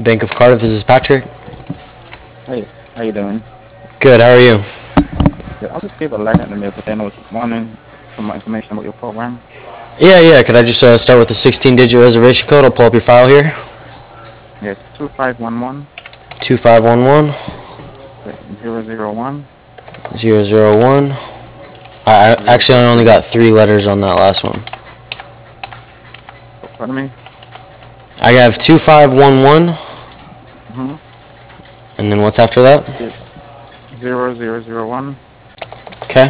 Bank of Cardiff, this is Patrick. Hey, how you doing? Good, how are you? Yeah, I'll just give a letter in the mail, but then I was wanting some more information about your program. Yeah, could I just start with the 16-digit reservation code? I'll pull up your file here. Yes, 2511 2511 001. 001. I actually only got 3 letters on that last one. Pardon me? I have 2511, Mm-hmm. and then what's after that? 0001 Okay.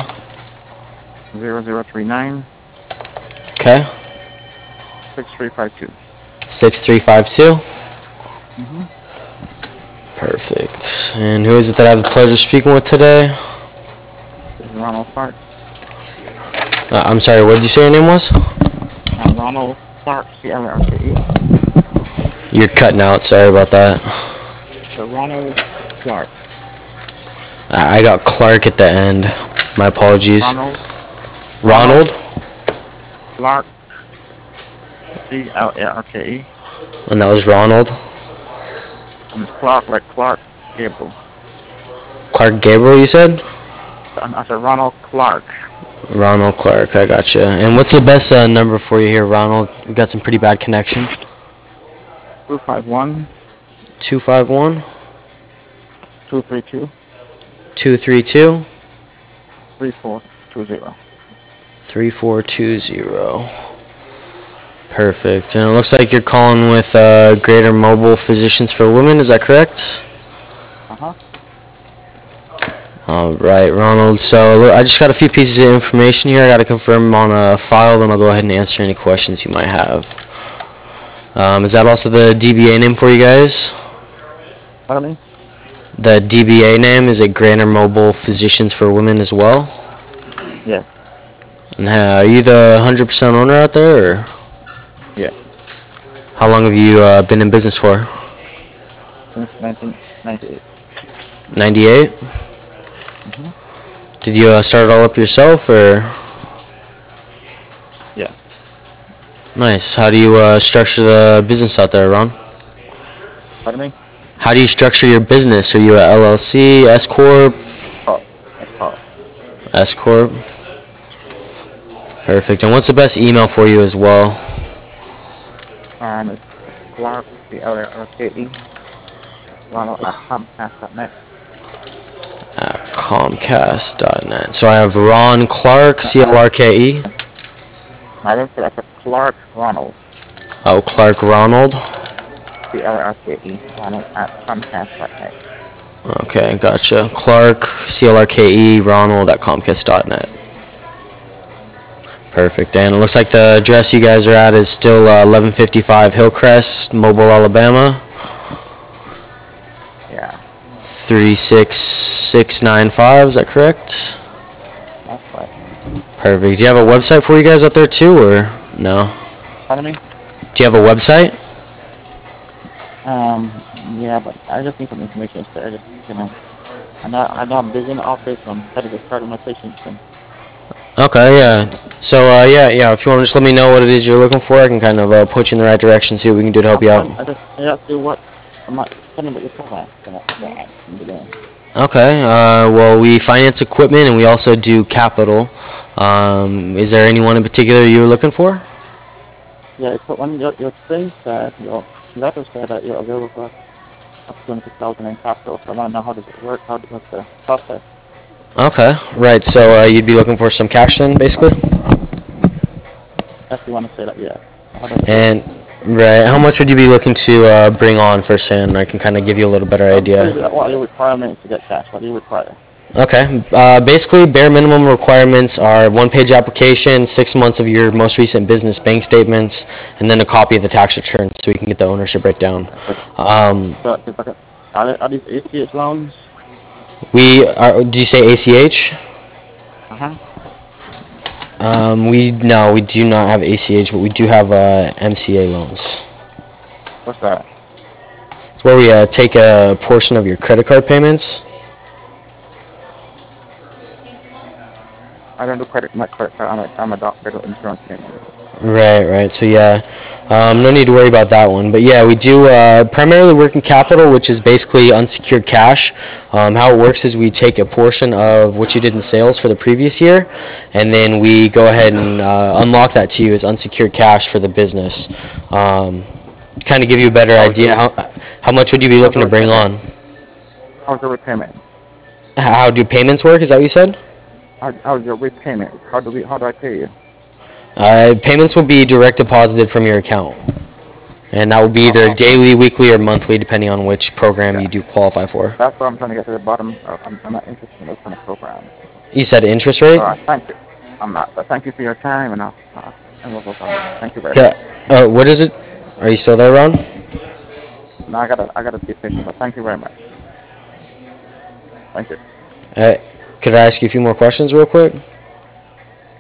0039 Okay. 6352. 6352. Mm-hmm. Perfect. And who is it that I have the pleasure of speaking with today? This is Ronald Clark. I'm sorry, what did you say your name was? Ronald Clark, C-L-A-R-K-E. You're cutting out, sorry about that. So Ronald Clark. I got Clark at the end. My apologies. Ronald Ronald? Clark, C-L-A-R-K-E. And that was Ronald. And Clark like Clark Gable. Clark Gabriel, you said? I said Ronald Clark. Ronald Clark, I gotcha. And what's the best number for you here, Ronald? We got some pretty bad connection. 251 251 232 232 3420. 3420. Perfect. And it looks like you're calling with Greater Mobile Physicians for Women, is that correct? Uh-huh. All right, Ronald. So I just got a few pieces of information here. I got to confirm on a file, then I'll go ahead and answer any questions you might have. Is that also the DBA name for you guys? Pardon me? The DBA name, is it Greater Mobile Physicians for Women as well? Yes. And are you the 100% owner out there, or? Yeah. How long have you been in business for? Since 1998. 98? Mm-hmm. Did you start it all up yourself, or? Yeah. Nice. How do you structure the business out there, Ron? Pardon me? How do you structure your business? Are you a LLC, S corp? Oh, that's Paul. S corp. Perfect. And what's the best email for you as well? It's Clark, C-L-A-R-K-E. Ronald at Comcast.net. At Comcast.net. So I have Ron Clark, C-L-R-K-E. I didn't say that. I said Clark Ronald. Oh, Clark Ronald. C-L-A-R-K-E. Ronald at Comcast.net. Okay, gotcha. Clark, C-L-R-K-E, Ronald at Comcast.net. Perfect. And it looks like the address you guys are at is still 1155 Hillcrest, Mobile, Alabama. Yeah. 36695, is that correct? That's right. Perfect. Do you have a website for you guys out there too, or no? Pardon me? Do you have a website? Yeah, but I just need some information, so I just, I know I'm busy in the office, so I'm trying to get started with my patients. Okay, yeah. So, yeah, if you want to just let me know what it is you're looking for, I can kind of put you in the right direction, see what we can do to help you out. I just do what? I'm not telling what your program is. Okay, well, we finance equipment and we also do capital. Is there anyone in particular you were looking for? Yeah, it's when your thing said, your letter said that you're available for up to 26,000 in capital, so I want to know how does it work, what's the process. Okay, right, so you'd be looking for some cash then, basically? If you want to say that, yeah. And, right, how much would you be looking to bring on firsthand? I can kind of give you a little better idea. What are your requirements to get cash? What do you require? Okay, basically bare minimum requirements are 1-page application, 6 months of your most recent business bank statements, and then a copy of the tax return so we can get the ownership breakdown. Are these ACH loans? Did you say ACH? Uh-huh. No, we do not have ACH, but we do have MCA loans. What's that? It's where we take a portion of your credit card payments. I don't do my credit card. I'm a doctor, insurance payment. Right. So yeah, No need to worry about that one. But yeah, we do primarily working capital, which is basically unsecured cash. How it works is we take a portion of what you did in sales for the previous year, and then we go ahead and unlock that to you as unsecured cash for the business. Kind of give you a better idea. How much would you be looking to bring on? How's the repayment? How do payments work? Is that what you said? How's your repayment? How do I pay you? Payments will be direct deposited from your account. And that will be either daily, weekly, or monthly, depending on which program you do qualify for. That's what I'm trying to get to the bottom of. I'm not interested in those kind of programs. You said interest rate? All right, thank you. I'm not, but thank you for your time, and we'll go from there. Thank you very much. Yeah. What is it? Are you still there, Ron? No, I gotta be patient, but thank you very much. Thank you. Could I ask you a few more questions real quick?